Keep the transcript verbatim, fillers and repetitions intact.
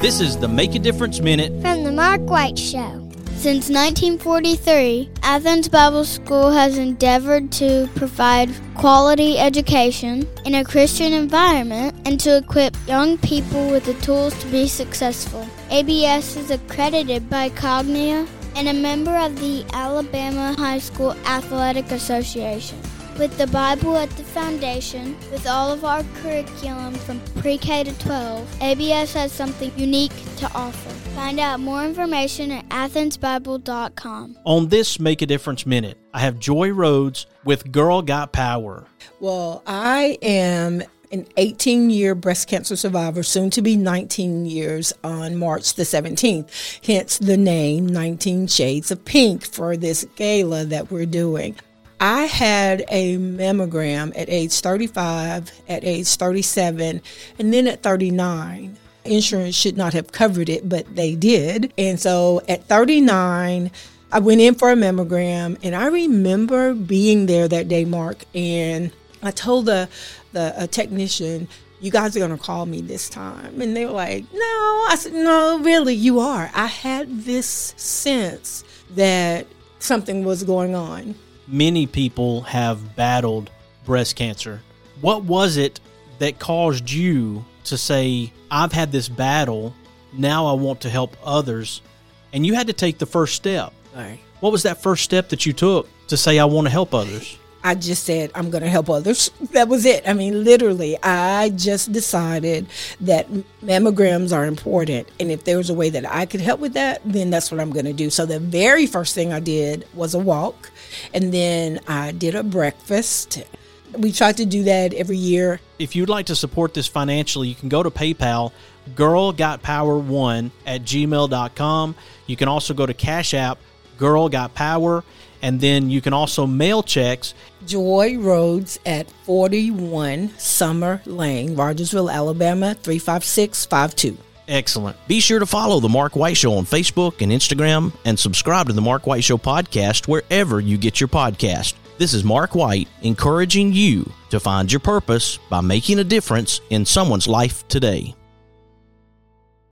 This is the Make a Difference Minute from the Mark White Show. Since nineteen forty-three, Athens Bible School has endeavored to provide quality education in a Christian environment and to equip young people with the tools to be successful. A B S is accredited by Cognia and a member of the Alabama High School Athletic Association. With the Bible at the foundation, with all of our curriculum from pre-K to twelve, A B S has something unique to offer. Find out more information at athens bible dot com. On this Make a Difference Minute, I have Joy Rhodes with Girl Got Power. Well, I am an eighteen-year breast cancer survivor, soon to be nineteen years on March the seventeenth. Hence the name nineteen Shades of Pink for this gala that we're doing. I had a mammogram at age thirty-five, at age thirty-seven, and then at thirty-nine. Insurance should not have covered it, but they did. And so at thirty-nine, I went in for a mammogram, and I remember being there that day, Mark, and I told the, the a technician, you guys are going to call me this time. And they were like, no. I said, no, really, you are. I had this sense that something was going on. Many people have battled breast cancer. What was it that caused you to say, I've had this battle, now I want to help others? And you had to take the first step. Right. What was that first step that you took to say, I want to help others? I just said, I'm going to help others. That was it. I mean, literally, I just decided that mammograms are important. And if there was a way that I could help with that, then that's what I'm going to do. So the very first thing I did was a walk. And then I did a breakfast. We try to do that every year. If you'd like to support this financially, you can go to PayPal, girl got power one at gmail dot com. You can also go to Cash App, Girl Got Power. And then you can also mail checks. Joy Rhodes at forty-one Summer Lane, Rogersville, Alabama, three five six five two. Excellent. Be sure to follow The Mark White Show on Facebook and Instagram and subscribe to The Mark White Show podcast wherever you get your podcast. This is Mark White encouraging you to find your purpose by making a difference in someone's life today.